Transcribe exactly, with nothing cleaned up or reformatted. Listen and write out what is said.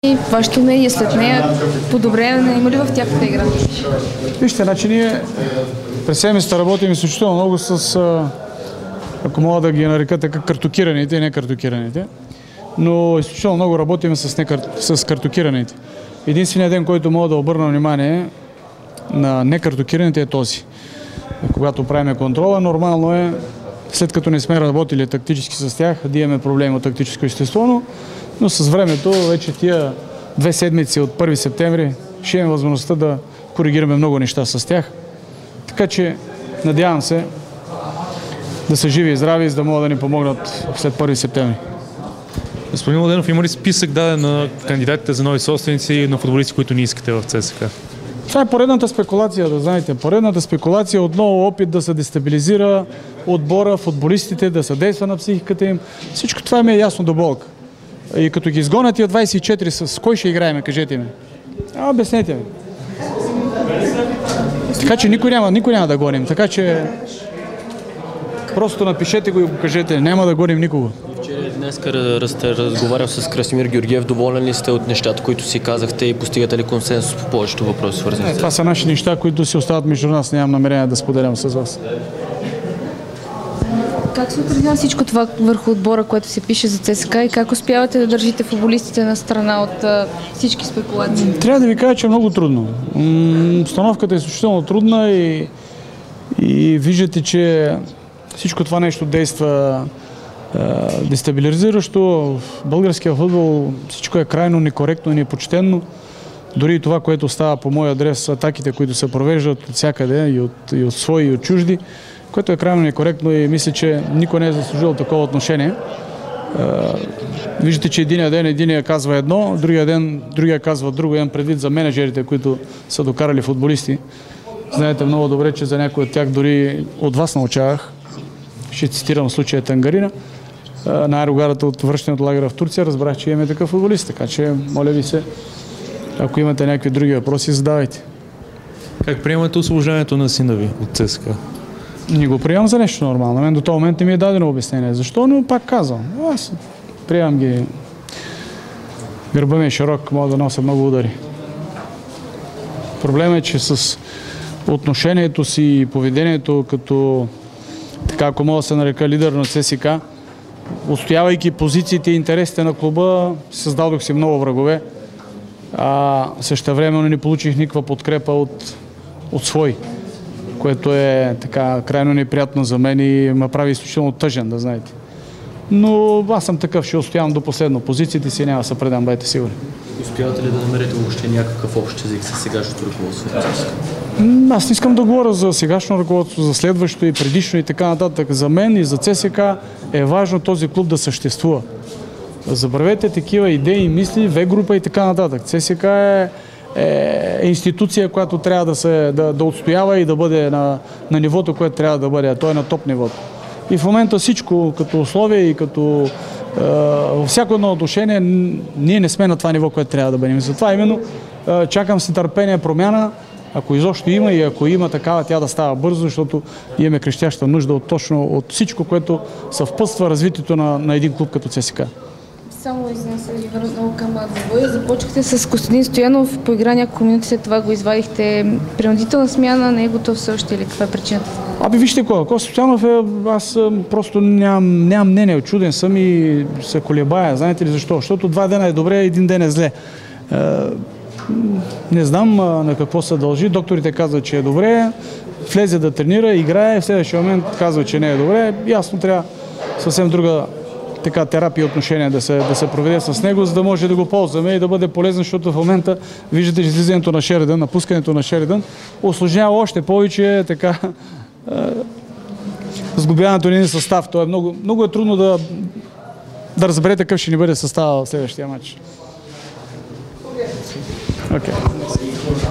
И вашето мнение след нея, подобрение има ли в тяхната игра? Вижте, значи ние през семестър работим изключително много с, ако мога да ги нарека така, картокираните и некартокираните, но изключително много работим с, некар... с картокираните. Единственият ден, който мога да обърна внимание на некартокираните е този. Когато правим контрола, нормално е, след като не сме работили тактически с тях, да имаме проблеми от тактическо естество, но, но с времето, вече тия две седмици от първи септември, ще имаме възможността да коригираме много неща с тях. Така че, надявам се да са живи и здрави, за да могат да ни помогнат след първи септември. Господин Младенов, има ли списък даден на кандидатите за нови собственици и на футболисти, които не искате в ЦСКА? Това е поредната спекулация, да знаете. Поредната спекулация е отново опит да се дестабилизира отбора, футболистите, да се действа на психиката им. Всичко това ми е ясно до болка. И като ги изгонят тия двадесет и четири, с кой ще играем, кажете ми? А, обяснете ми. Така че никой няма, никой няма да гоним. Така че просто напишете го и го кажете. Няма да гоним никого. Вчера днес сте разговарял с Красимир Георгиев. Доволен ли сте от нещата, които си казахте и постигате ли консенсус по повечето въпроси, свързани с това? Това са наши неща, които си остават между нас. Нямам намерение да споделям с вас. Как се отразява всичко това върху отбора, което се пише за ЦСКА и как успявате да държите футболистите на страна от а, всички спекулации? Трябва да ви кажа, че е много трудно. Установката е изключително трудна и, и виждате, че всичко това нещо действа а, дестабилизиращо. В българския футбол всичко е крайно некоректно и непочтенно. Дори и това, което става по мой адрес, атаките, които се провеждат от всякъде, и от, и от свои, и от чужди, което е крайно некоректно и мисля, че никой не е заслужил такова отношение. Виждате, че единия ден единия казва едно, другия ден другия казва друго. Имам предвид за менеджерите, които са докарали футболисти. Знаете много добре, че за някой от тях дори от вас научавах. Ще цитирам случая Тангарина. На аерогарата от връщането лагера в Турция разбрах, че имаме такъв футболист. Така че, моля ви се, ако имате някакви други въпроси, задавайте. Как приемате освобождането на сина ви от ЦСКА? Не го приемам за нещо нормално. На мен до този момент не ми е дадено обяснение. Защо? Но пак казвам. Аз приемам ги. Гърба ми е широк, мога да нося много удари. Проблемът е, че с отношението си и поведението като, така ако мога да се нарека, лидер на ЦСКА, отстоявайки позициите и интересите на клуба, създадох си много врагове. А същевременно не получих никаква подкрепа от, от свои, което е така крайно неприятно за мен и ме прави изключително тъжен, да знаете. Но аз съм такъв, ще устоявам до последно. Позициите си няма да се предам, бъдете сигурни. Успявате ли да намерите въобще някакъв общ език с сегашното ръководство? Аз не искам да говоря за сегашно ръководство, за следващото и предишно и така нататък. За мен и за ЦСКА е важно този клуб да съществува. Забравете такива идеи, мисли, В-група и така нататък. ЦСКА е е институция, която трябва да, се, да, да отстоява и да бъде на, на нивото, което трябва да бъде, а то е на топ нивото. И в момента всичко като условие и като е, във всяко едно отношение ние не сме на това ниво, което трябва да бъдем. Затова именно е, чакам с нетърпение промяна, ако изобщо има и ако има такава, тя да става бързо, защото имаме крещяща нужда от точно от всичко, което съвпътства развитието на, на един клуб като ЦСКА. Само извинявам се, ви върна много към двобоя. Започнахте с Костадин Стоянов, поигра няколко минути, след това го извадихте. Принудителна смяна, не е готов все още или каква е причината? Аби вижте кой, Коста Стоянов е, аз просто нямам, нямам мнение, очуден съм и се колебая. Знаете ли защо? Защото два дена е добре, един ден е зле. Е, не знам на какво се дължи. Докторите казват, че е добре, влезе да тренира, играе, в следващия момент казва, че не е добре. Ясно, трябва съвсем друга така терапия и отношение да се, да се проведе с него, за да може да го ползваме и да бъде полезен, защото в момента виждате, че излизането на Шеридан, напускането на Шеридан осложнява още повече така е, сглобяването на един състав. То е много, много е трудно да, да разберете какъв ще ни бъде състава в следващия матч. Okay.